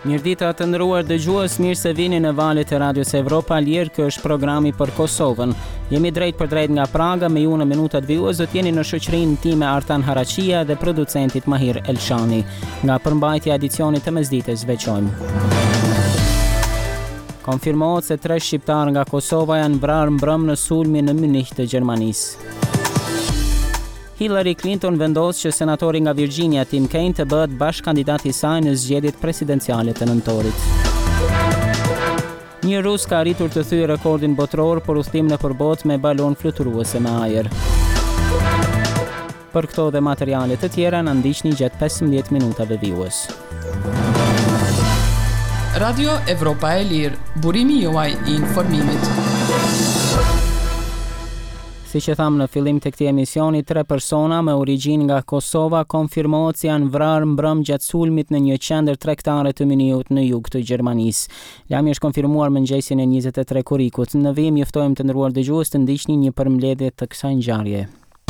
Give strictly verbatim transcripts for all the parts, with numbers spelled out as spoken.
Mirëdita të nderuar dëgjues, mirë se vini në valët e Radios Evropa Lirë. Ky është programi për Kosovën. Jemi drejt për drejt nga Praga me ju në minutat vijues, do t'jeni në shoqërinë time Artan Harachia dhe producentit Mahir Elshani. Nga përmbajtja e edicionit të mesdites veçojmë. Konfirmohet se tre shqiptarë nga Kosova janë vrarë mbrëm në sulmin në Munich të Gjermanisë. Hillary Clinton vendos që senatori nga Virginia Tim Kaine të bëhet bashkëkandidat i saj në zgjedhjet presidenciale të nëntorit. Një rus ka arritur të thyejë rekordin botror për udhëtim nëpër botë me balon fluturuese me ajër. Për këto dhe materiale të tjera na ndiqni gjatë pesëmbëdhjetë minutave vijues. Radio Evropa e Lirë, burimi juaj i informimit. Si që thamë në fillim të këtij emisioni, tre persona me origjinë nga Kosova konfirmohet se janë vrarë mbrëm gjatë sulmit në një qendër tregtare të Munichut në jug të Gjermanisë. Lajmi është konfirmuar mëngjesin e njëzet e tre korrikut. Në vijim njoftojmë të nderuar dëgjues të ndiqni një përmbledhje të kësaj ngjarjeje.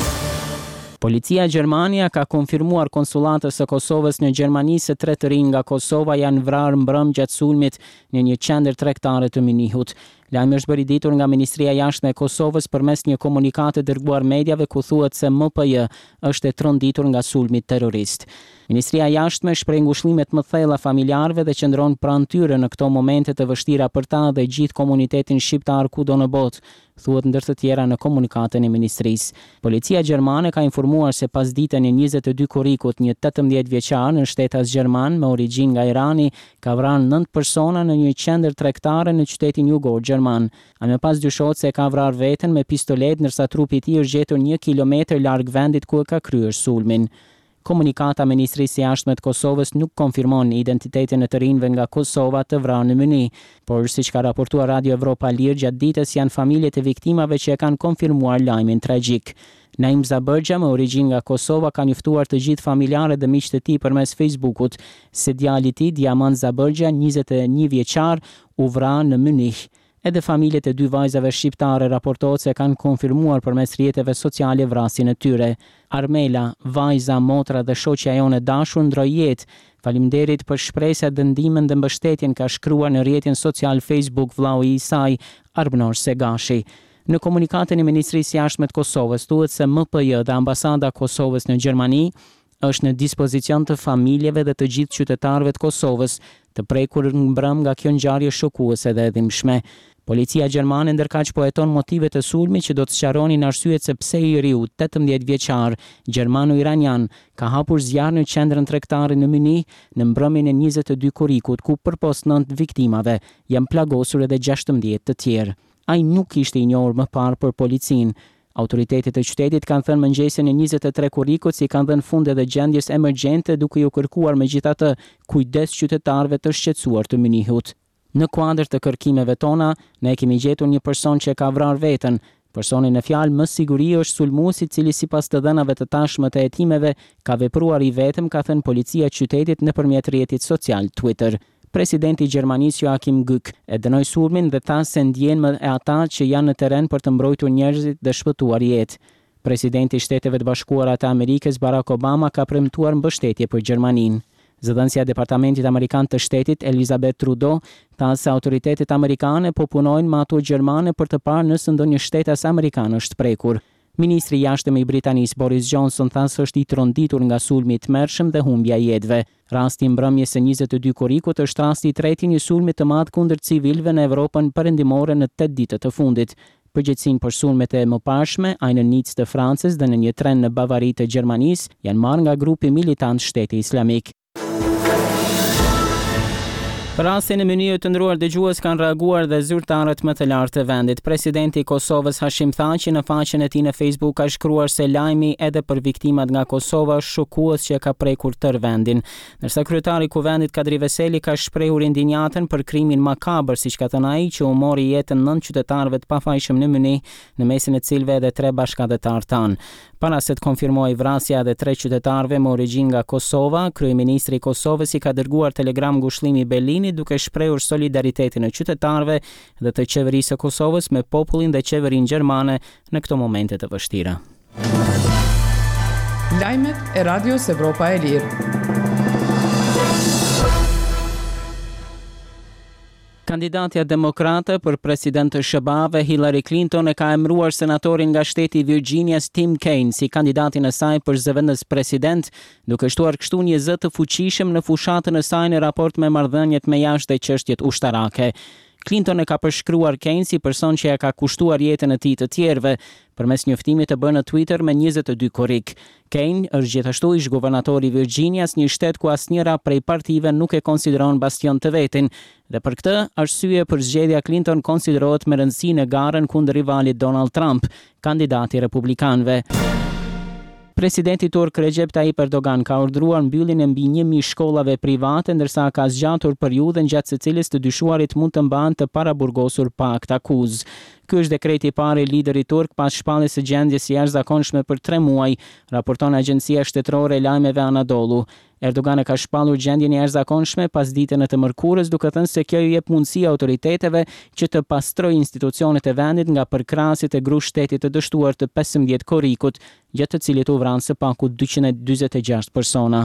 Policia Gjermania ka konfirmuar konsulatës së Kosovës në Gjermani se tre të rinj nga Kosova janë vrarë mbrëm gjatë sulmit në një qendër tregtare të Munichut. Lajmi është bërë i ditur nga Ministria e Jashtme e Kosovës përmes një komunikati dërguar mediave ku thuhet se M P J është e tronditur nga sulmi terrorist. Ministria e Jashtme shpreh ngushëllime të mëdha familjarëve dhe qëndron pranë tyre në këto momente të vështira për ta dhe gjithë komunitetin shqiptar kudo në botë, thuhet ndër të tjera në komunikatin e ministrisë. Policia gjermane ka informuar se pas ditën e njëzet e dy korrikut, një tetëmbëdhjetë vjeçar në shtetas gjerman me origjinë nga Irani ka vrarë nëntë persona në një qendër tregtare në qytetin jugor gjerman. A më pas dyshohet se ka vrarë veten me pistolet, ndërsa trupi i tij është gjetur një kilometër larg vendit ku e ka kryer sulmin. Komunikata e Ministrisë së Jashtme të Kosovës nuk konfirmon identitetin e të rinjve nga Kosova të vrarë në Munich, por siç ka raportuar Radio Evropa Lirë gjatë ditës, janë familjet e viktimave që e kanë konfirmuar lajmin tragjik. Naim Zabërgja me origjinë nga Kosova ka njoftuar të gjithë familjarët dhe miqtë e tij përmes Facebookut se djali i tij, Diamant Zabërgja, njëzet e një vjeçar, u vra në Munich. Edhe familjet e dy vajzave shqiptare raportohet se kanë konfirmuar përmes rrjeteve sociale vrasjen e tyre. Armela, vajza, motra dhe shoqja jone dashur ndroi jetë. Faleminderit për shpresat dhe ndihmën dhe mbështetjen, ka shkruar në rrjetin social Facebook vllau i saj, Arbnor Segashi. Në komunikatin e Ministrisë së Jashtme të Kosovës thuhet se M P J dhe Ambasada e Kosovës në Gjermani është në dispozicion të familjeve dhe të gjithë qytetarëve të Kosovës të prekur mbrëm nga kjo ngjarje shokuese dhe e dhimbshme. Policia gjermane ndërkaq po heton motivet e sulmit që do të sqaronin arsyet se pse i riu tetëmbëdhjetë vjeçar gjermano-iranian ka hapur zjarr në qendrën tregtare në Munich në mbrëmjen e njëzet e dy korrikut, ku përpos nëntë viktimave janë plagosur edhe gjashtëmbëdhjetë të tjerë. Ai nuk ishte i njohur më parë për policinë. Autoritetet e qytetit kanë thënë mëngjesin e njëzet e tre korrikut si kanë dhënë fund edhe gjendjes emergjente, duke ju kërkuar megjithatë kujdes qytetarëve të shqetësuar të Munichut. Në kuadër të kërkimeve tona, ne kemi gjetur një person që ka vrarë veten. Personi në fjalë më siguri është sulmuesi, i cili sipas të dhënave të tashme të hetimeve ka vepruar i vetëm, ka thënë policia e qytetit nëpërmjet rrjetit social Twitter. Presidenti i Gjermanisë Joachim Gauck e dënoi sulmin dhe tha se ndjen më e ata që janë në terren për të mbrojtur njerëzit dhe shpëtuar jetë. Presidenti i Shteteve të Bashkuara të Amerikës Barack Obama ka premtuar mbështetje për Gjermaninë. Zëdhënësja e Departamentit Amerikan të Shtetit Elizabeth Trudeau tha se autoritetet amerikane po punojnë me ato gjermane për të parë nëse ndonjë shtetas amerikan është prekur. Ministri i Jashtëm i Britanisë Boris Johnson tha se është i tronditur nga sulmi i tmerrshëm dhe humbja e jetëve. Rasti i mbrëmjes së njëzet e dy korrikut është rasti i tretë i një sulmi të madh kundër civilëve në Evropën perëndimore në tetë ditët e fundit. Përgjegjësinë për sulmet e mëparshme, ai në Nicë të Francës dhe në një tren në Bavari të Gjermanisë, janë marrë nga grupi militant Shteti Islamik. Për rastin e Munichut të ndruar dëgjues kanë reaguar dhe zyrtarët më të lartë të vendit. Presidenti i Kosovës Hashim Thaçi në faqen e tij në Facebook ka shkruar se lajmi edhe për viktimat nga Kosova është shokues që ka prekur tërë vendin. Ndërsa kryetari i kuvendit Kadri Veseli ka shprehur indinjatën për krimin makabër, siç ka thënë ai, që u mori jetën nëntë qytetarëve të pafajshëm në Munich, në mesin e cilëve edhe tre bashkëdhetar tanë. Para se të konfirmojë vrasja edhe tre qytetarëve me origjinë nga Kosova, kryeministri i Kosovës i ka dërguar telegram ngushëllimi Berlinit duke shprehur solidaritetin e qytetarëve dhe të qeverisë së Kosovës me popullin dhe qeverinë gjermane në këto momente të vështira. Lajmet e Radios Evropa e Lirë. Kandidatja demokrate për president të S B A-ve Hillary Clinton e ka emëruar senatorin nga shteti Virginias Tim Kaine si kandidatin e saj për zëvendës president, duke shtuar kështu një zë të fuqishëm në fushatën e saj në raport me marrëdhëniet me jashtë dhe çështjet ushtarake. Clinton e ka përshkruar Kaine si person që ja ka kushtuar jetën e tij të tjerëve përmes një ftimi të bërë në Twitter me njëzet e dy korrik. Kaine është gjithashtu ish guvernatori i Virginias, një shtet ku asnjëra prej partive nuk e konsideron bastion të vetin, dhe për këtë arsye për zgjedhja Clinton konsiderohet me rëndësi në garën kundër rivalit Donald Trump, kandidati i republikanëve. Presidenti turk Recep Tayyip Erdogan ka urdhëruar mbylljen e mbi një mijë shkollave private, ndërsa ka zgjatur periudhën gjatë së cilës të dyshuarit mund të mbahen të paraburgosur pa akt akuzë. Ky është dekreti i parë i liderit turk pas shpalljes së gjendjes së jashtëzakonshme për tre muaj, raporton agjencia shtetërore e lajmeve Anadolu. Erdogan e ka shpallur gjendjen e jashtëzakonshme pas ditën e të mërkurës, duke thënë se kjo i jep mundësi autoriteteve që të pastrojë institucionet e vendit nga përkrahasit e grush shtetit të dështuar të pesëmbëdhjetë korrikut, gjatë të cilit u vranë së paku dyqindë e dyzet e gjashtë persona.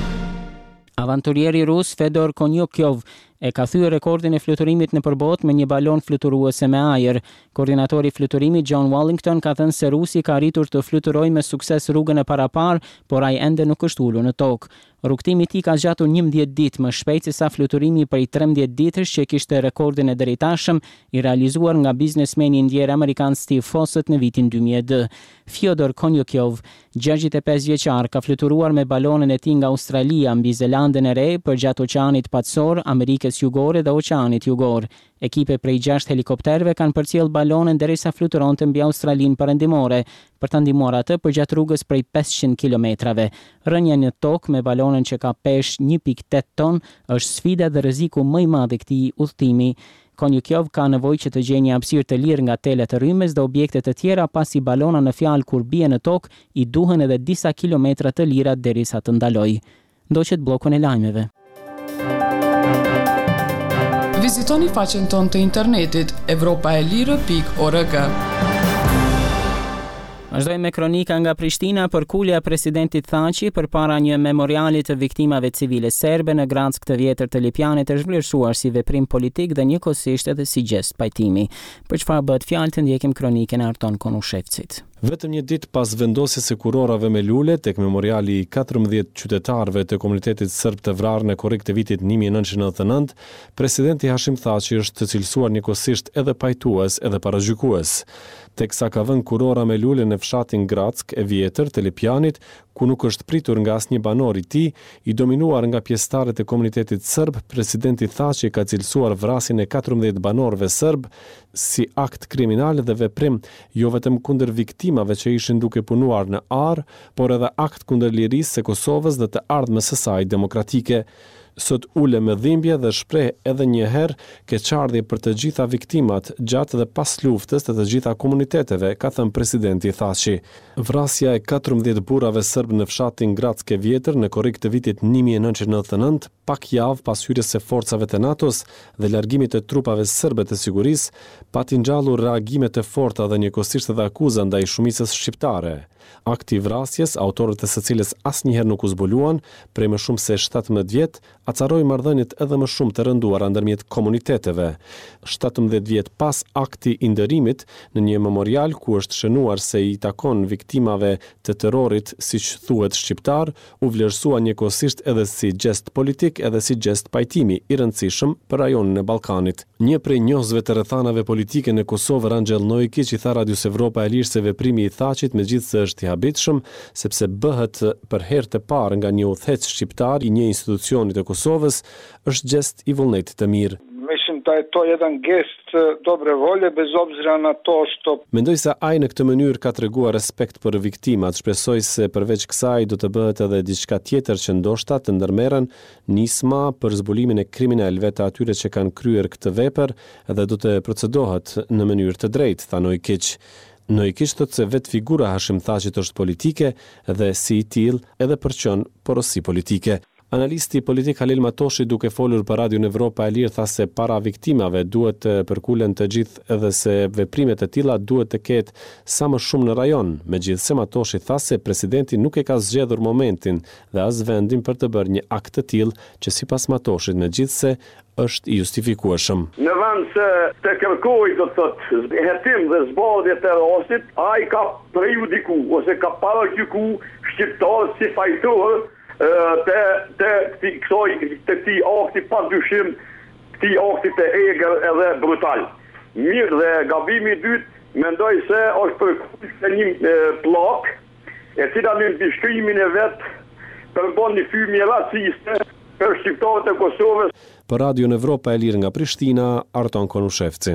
Avanturieri rus Fedor Konyukyov e ka thyer rekordin e fluturimit në përbot me një balon fluturuese me ajër. Koordinatori i fluturimit John Wallington ka thënë se rusi ka arritur të fluturojë me sukses rrugën e parapar, por ai ende nuk është ulur në tokë. Rrugtimi i tij ka zgjatur njëmbëdhjetë ditë më shpejt se sa fluturimi prej trembëdhjetë ditësh që kishte rekordin e deritashëm i realizuar nga biznesmeni indjer amerikan Steve Fossett në vitin dy mijë e dy. Fyodor Konyukyov, gjashtëdhjetë e pesë vjeçar, ka fluturuar me balonën e tij nga Australia mbi Zelandën e Re përgjatë Oqeanit Patsor, Amerikës Jugore dhe Oqeanit Jugor. Ekipe prej gjashtë helikopterëve kanë përcjell balonën derisa fluturonte mbi Australinë perëndimore, për ta ndihmuar atë përgjatë rrugës prej pesëqind kilometrave. Rënja në tokë me balonën që ka peshë një pikë tetë ton është sfida dhe rreziku më i madh i këtij udhëtimi. Konyukyov ka nevojë që të gjejë një hapësirë të lirë nga telet të rrymës dhe objekte të tjera, pasi balona në fjalë kur bie në tokë i duhen edhe disa kilometra të lira derisa të ndalojë. Ndoqet bllokun e lajmeve. Vizitoni faqen tonë të internetit evropa e lirë pikë org. Vazhdojmë me kronika nga Prishtina për kulja e presidentit Thaçi përpara një memoriali të viktimave civile serbe në Grackë të vjetër të Lipjanit është vlerësuar si veprim politik dhe njëkohësisht edhe si gest pajtimi. Për çfarë bëhet fjalë të ndjekim kronikën e Arton Konushevcit. Vetëm një ditë pas vendosjes së kurorave me lule tek memoriali i katërmbëdhjetë qytetarëve të komunitetit serb të vrarë në korrik të vitit një mijë e nëntëqind e nëntëdhjetë e nëntë, presidenti Hashim Thaçi është të cilësuar njëkohësisht edhe pajtues edhe paragjykues. Teksa ka vënë kurora me lule në fshatin Grackë e vjetër të Lipjanit, ku nuk është pritur nga asnjë banor i tij, i dominuar nga pjesëtarët e komunitetit serb, presidenti Thaçi ka cilësuar vrasjen e katërmbëdhjetë banorëve serb si akt kriminal dhe veprim jo vetëm kundër viktimave që ishin duke punuar në Ar, por edhe akt kundër lirisë së Kosovës dhe të ardhmës së saj demokratike. Sot ule me dhimbje dhe shpreh edhe një herë keqardhje për të gjitha viktimat gjatë dhe pas luftës të të gjitha komuniteteve, ka thënë presidenti Thaçi. Vrasja e katërmbëdhjetë burrave serb në fshatin Grackë e vjetër në korrik të vitit një mijë e nëntëqind e nëntëdhjetë e nëntë, pak javë pas hyrjes së forcave të NATO-s dhe largimit të trupave serbe të sigurisë, pati ngjallur reagime të forta dhe njëkohësisht edhe akuza ndaj shumicës shqiptare. Akti i vrasjes, autorët e së cilës asnjëherë nuk u zbuluan, prej më shumë se shtatëmbëdhjetë vjet, acaroi marrëdhëniet edhe më shumë të rënduara ndërmjet komuniteteve. shtatëmbëdhjetë vjet pas akti i ndërimit, në një memorial ku është shënuar se i takon viktimave të terrorit, siç thuhet shqiptar, u vlerësua njëkohësisht edhe si gest politik edhe si gest pajtimi i rëndësishëm për rajonin e Ballkanit. Një prej njohësve të rrethanave politike në Kosovë, Rangel Nojikić, i tha Radios Evropa e Lirë se veprimi i Thaçit megjithëse është i habitshëm, sepse bëhet për herë të parë nga një udhëhec shqiptar i një institucioni të Kosovës, është gest i vullnetit të mirë. Mislim da je to jedan gest dobre volje bez obzira na to što Mendoj se ai në këtë mënyrë ka treguar respekt për viktimat, shpresoj se përveç kësaj do të bëhet edhe diçka tjetër që ndoshta të ndërmerren nisma për zbulimin e kriminalëve të atyre që kanë kryer këtë vepër dhe do të procedohet në mënyrë të drejtë, tha Nojikić. Nojikić thotë se vetë figura Hashim Thaçit është politike dhe si i tillë edhe përqen porosi politike. Analisti politik Halil Matoshi, duke folur për Radion Evropa e Lirë, tha se para viktimave duhet të përkulen të gjithë edhe se veprimet e tilla duhet të ketë sa më shumë në rajon. Megjithse Matoshi tha se presidenti nuk e ka zgjedhur momentin dhe as vendin për të bërë një akt të tillë që sipas Matoshit megjithse është i justifikueshëm. Në vend se të kërkoj do të thotë hetim dhe zbardhje të rastit, ai ka prejudiku ose ka paragjyku shqiptarët si fajtor të të këti kësoj të këti akti pa dyshim, këti akti të egër edhe brutal. Mirë, dhe gabimi i dytë mendoj se është përkush se një plak e cila në bishkrimin e vet përbën një fymje raciste për shqiptarët e Kosovës. Për Radion Evropa e Lirë nga Prishtina, Arton Konushevci.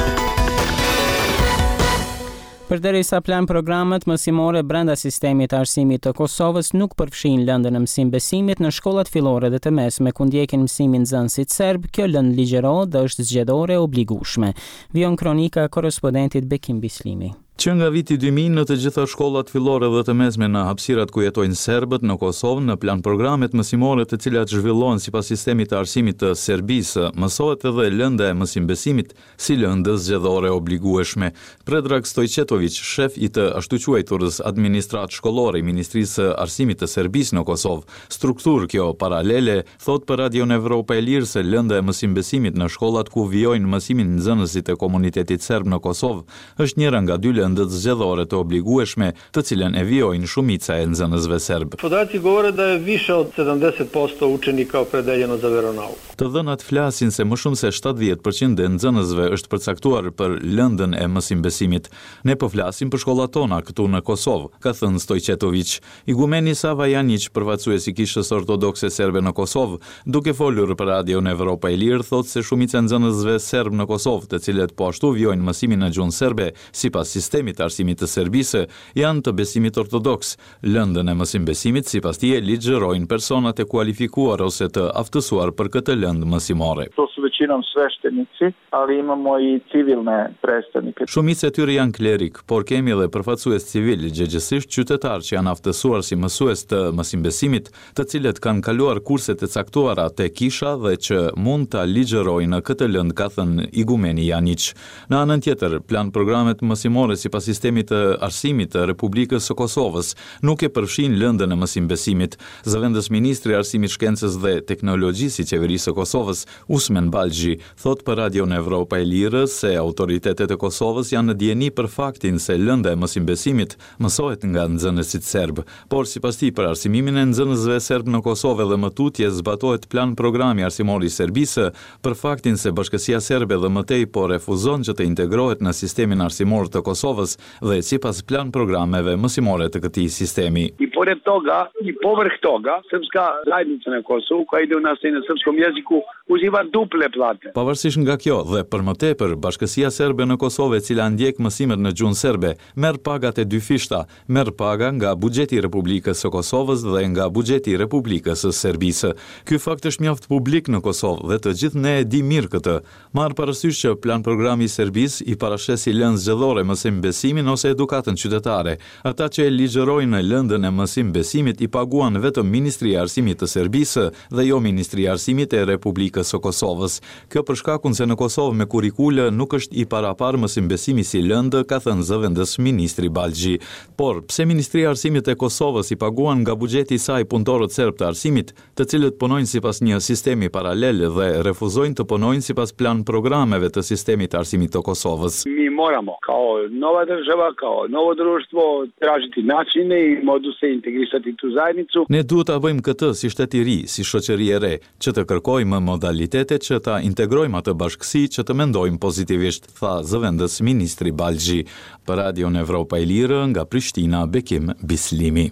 Përderisa plan programet mësimore brenda sistemit të arsimit të Kosovës nuk përfshin lëndën e mësim besimit në shkollat fillore dhe të mesme ku ndjekin mësimin nxënësit serb, kjo lëndë ligjërohet dhe është zgjedhore e obligueshme. Vion kronika e korrespondentit Bekim Bislimi. Që nga viti dy mijë në të gjitha shkollat fillore dhe të mesme në hapësirat ku jetojnë serbët në Kosovë, në plan programet mësimore të cilat zhvillohen sipas sistemit të arsimit të Serbisë, mësohet edhe lënda e mësimbesimit si lëndë zgjedhore obligueshme. Predrag Stojčetović, shef i të ashtu quajturës administrat shkollore i Ministrisë së Arsimit të Serbisë në Kosovë, strukturë kjo paralele, thot për Radion Evropa e Lirë se lënda e mësimbesimit në shkollat ku vijojnë mësimin nxënësit e komunitetit serb në Kosovë është njëra nga dy lëndët zgjedhore të obligueshme, të cilën e vijojnë shumica e nxënësve serb. Podaci govore da je više od sedamdeset posto učenika opredeljeno za veronauk. Të dhënat flasin se më shumë se shtatëdhjetë përqind e nxënësve është përcaktuar për lëndën e mësimbesimit. Ne po flasim për shkollat tona këtu në Kosovë, ka thënë Stojčetović. Igumeni Sava Janić, përfaqësues i kishës ortodokse serbe në Kosovë, duke folur për Radion Evropa e Lirë, thotë se shumica e nxënësve serb në Kosovë, të cilët po ashtu vijojnë mësimin në gjuhën serbe, sipas sistemit të arsimit të Serbisë, janë të besimit ortodoks. Lëndën e mësimbesimit sipas tij ligjërojnë personat e kualifikuar ose të aftësuar për këtë lëndë mësimore. To su većinom sveštenici, ali imamo i civilne predstavnike. Shumica e tyre janë klerik, por kemi edhe përfaqësues civil, gjëgjësisht qytetar që janë aftësuar si mësues të mësimbesimit, të cilët kanë kaluar kurset e caktuara te kisha dhe që mund ta ligjërojnë këtë lëndë, ka thënë igumeni Janić. Në anën tjetër, plan programet mësimore sipas sistemit të arsimit të Republikës së Kosovës nuk e përfshin lëndën e mësimbesimit. Zëvendës ministri i Arsimit, Shkencës dhe Teknologjisë i Qeverisë së Kosovës, Usmen Balxhi, thot për Radion Evropa e Lirë se autoritetet e Kosovës janë në dieni për faktin se lënda e mësimbesimit mësohet nga nxënësit serb, por sipas tij për arsimimin e nxënësve serb në Kosovë dhe më tutje zbatohet plan programi arsimor i Serbisë për faktin se Bashkësia Serbe dhe më tej po refuzon që të integrohet në sistemin arsimor të Kosovës dhe sipas plan programeve mësimore të këtij sistemi. I pored toga, i povrh toga, srpska zajednica në Kosovë koja ide u nastavu na srpskom jeziku uživa duple plate. Pavarësisht nga kjo dhe për më tepër, Bashkësia Serbe në Kosovë, e cila ndjek mësimet në gjuhën serbe, merr pagat e dy fishta, merr paga nga buxheti i Republikës së Kosovës dhe nga buxheti i Republikës së Serbisë. Ky fakt është mjaft publik në Kosovë dhe të gjithë ne e di mirë këtë. Marr parasysh që plan programi i Serbisë i parashesi lëndë zgjedhore mësim besimin ose edukatën qytetare. Ata që e ligjërojnë lëndën e mësim besimit i paguan vetëm Ministria e Arsimit të Serbisë dhe jo Ministria e Arsimit e Republikës së Kosovës. Kjo për shkakun se në Kosovë me kurikule nuk është i parapar mësim besimi si lëndë, ka thënë zëvendës ministri Balxhi. Por pse Ministria e Arsimit e Kosovës i paguan nga buxheti i saj punëtorët serb të arsimit, të cilët punojnë sipas një sistemi paralel dhe refuzojnë të punojnë sipas plan programeve të sistemit të arsimit të Kosovës? Mi moramo kao nova država, kao novo društvo tražiti načine i moduse integrisati tu zajednicu. Ne duhet ta bëjmë këtë si shtet i ri, si shoqëri e re, që të kërkojmë modalitete që ta integrojmë atë bashkësi që të mendojmë pozitivisht, tha zëvendës ministri Balxhi. Për Radion Evropa e Lirë nga Prishtina, Bekim Bislimi.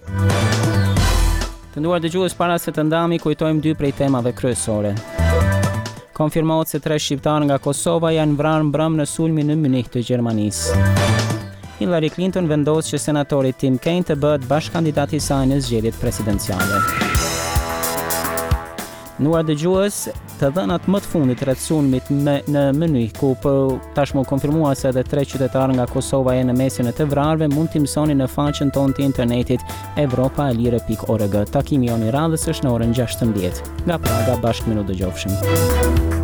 Të nduar dëgjues, para se të ndami, kujtojmë dy prej temave kryesore. Konfirmohet se tre shqiptarë nga Kosova janë vrarë mbrëm në sulmin në Munich të Gjermanisë. Hillary Clinton vendos që senatori Tim Kaine të bëhet bashkëkandidati i saj në zgjedhjet presidenciale. Nuar dëgjues, të dhënat më të fundit rreth sulmit me, në Mënyj, ku për tashmë u konfirmua se edhe tre qytetarë nga Kosova janë në mesin e të vrarëve, mund t'i mësoni në faqen tonë të internetit evropa e lire pikë org. Takimi jonë i radhës është në orën gjashtëmbëdhjetë. Nga Praga bashkë me ju dëgjofshim.